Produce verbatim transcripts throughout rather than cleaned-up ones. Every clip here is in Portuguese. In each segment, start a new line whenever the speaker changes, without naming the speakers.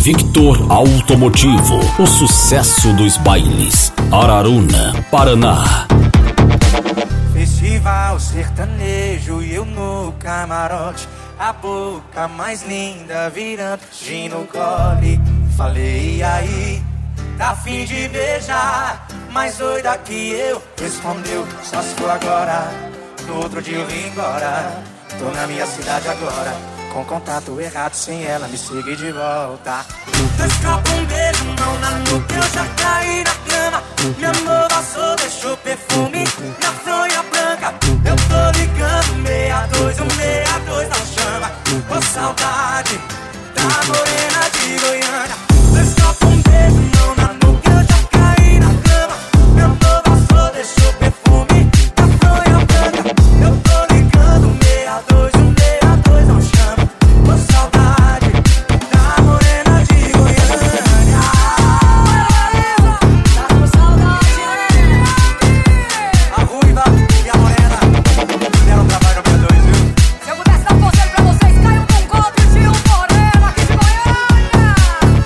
Victor Automotivo, o sucesso dos bailes. Araruna, Paraná.
Festival sertanejo e eu no camarote, a boca mais linda virando gin no gole. Falei, e aí, tá a fim de beijar? Mais doida que eu, respondeu, só se for agora. No outro dia eu vim embora, tô na minha cidade agora, com contato errado, sem ela me seguir de volta. Dois copos, um beijo, mão na nuca, eu já caí na cama. Minha amor passou, deixou perfume na fronha branca. Eu tô ligando, meia dois, um meia dois não chama. Ô saudade da morena de Goiânia. Dois copos, um beijo, mão na nuca, eu já caí na cama. Minha amor passou, deixou perfume na fronha branca. Eu tô ligando, meia dois, um meia dois não chama. Ô saudade da morena de Goiânia. Tá com saudade, né? A ruiva e a morena deram trabalho pra dois, viu? Se eu pudesse dar um conselho pra vocês, caiam num golpe de um moreno aqui de Goiânia.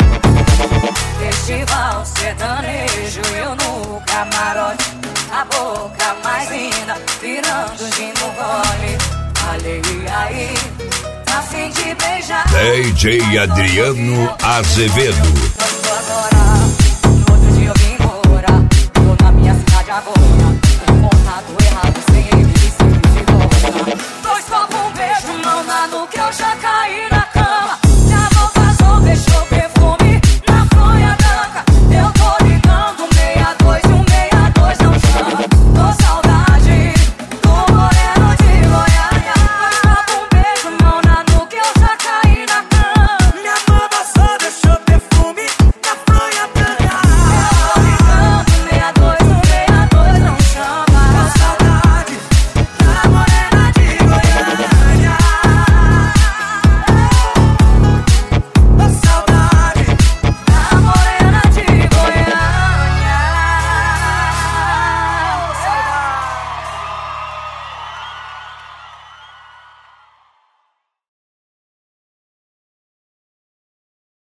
Festival sertanejo, eu no camarote, a boca mais linda, virando gin no gole. Falei, e aí, tá a fim de beijar?
D J Adriano Azevedo.
Só agora, no outro dia eu vim embora, tô na minha cidade agora.